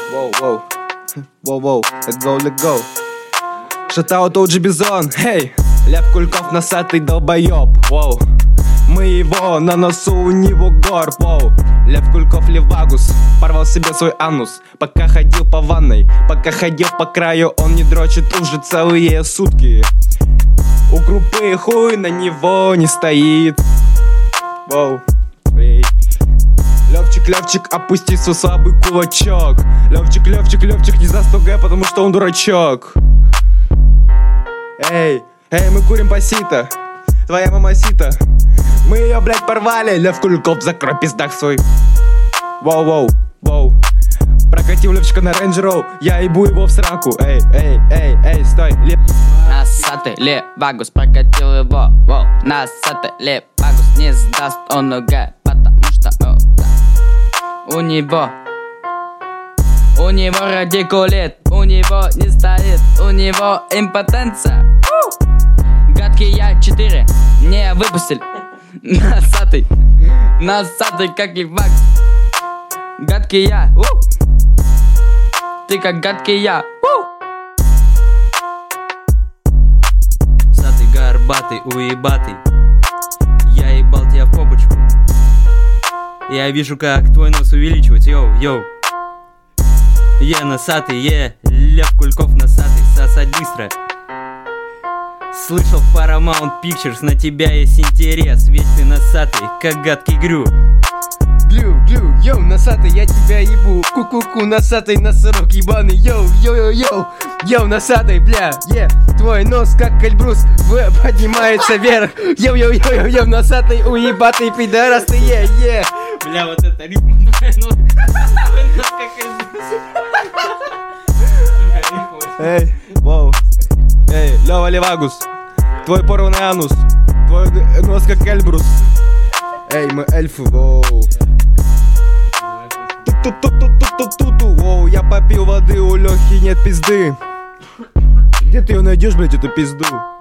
Воу-воу, воу-воу, let go. Шатаут OG Бизон, хей. Лев Кульков носатый долбоёб, воу. Мы его, на носу у него гор, воу. Лев Кульков Левагус порвал себе свой анус, пока ходил по ванной, пока ходил по краю. Он не дрочит уже целые сутки. У группы хуй на него не стоит. Воу, эй. Левчик, Левчик, опусти свой слабый кулачок. Левчик, Левчик, Левчик, не за 100Г, потому что он дурачок. Эй, эй, мы курим пасито. Твоя мамасита. Мы ее, блядь, порвали. Лев Кульков, закрой пиздак свой. Воу-воу, воу. Прокатил Левчика на Range Rover, я ебу его в сраку. Эй, эй, эй, эй, стой, Носатый Левагус прокатил его, воу. Носатый Левагус не сдаст он ОГ, потому что у него радикулит, у него не стоит, у него импотенция. Гадкий я 4 не выпустили. Носатый как Левагус. Гадкий я, ты как гадкий я. Сатый горбатый, уебатый. Я ебал тебя в попочку. Я вижу, как твой нос увеличивается, йоу. Я носатый, Лев Кульков носатый, сосать быстро. Слышал в Paramount Pictures, на тебя есть интерес, ведь ты носатый, как гадкий Грю. Глю, йоу, носатый, я тебя ебу. Ку-ку-ку, носатый, носорог ебаный. Йоу, носатый, бля, твой нос как Эльбрус поднимается вверх. Йоу, носатый, уебатый, пидорас ты, Бля, вот это рифма, твой нос как Эльбрус. Эй, воу. Эй, Лева Левагус, твой порванный анус, твой нос как Эльбрус. Эй, мы эльфы, воу. Ту-ту-ту-ту-ту-ту-ту. Воу, я попил воды, у Лехи нет пизды. Где ты ее найдешь, блять, эту пизду?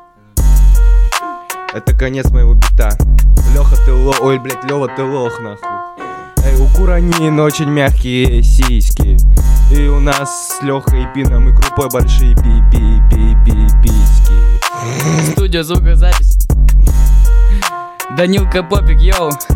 Это конец моего бита. Леха, ты лох, ой, блять, Лева, ты лох, нахуй. Эй, у Куранин очень мягкие сиськи. И у нас с Лехой и Пином и крупой большие письки. Студия звукозапись. Данилка Попик, йоу.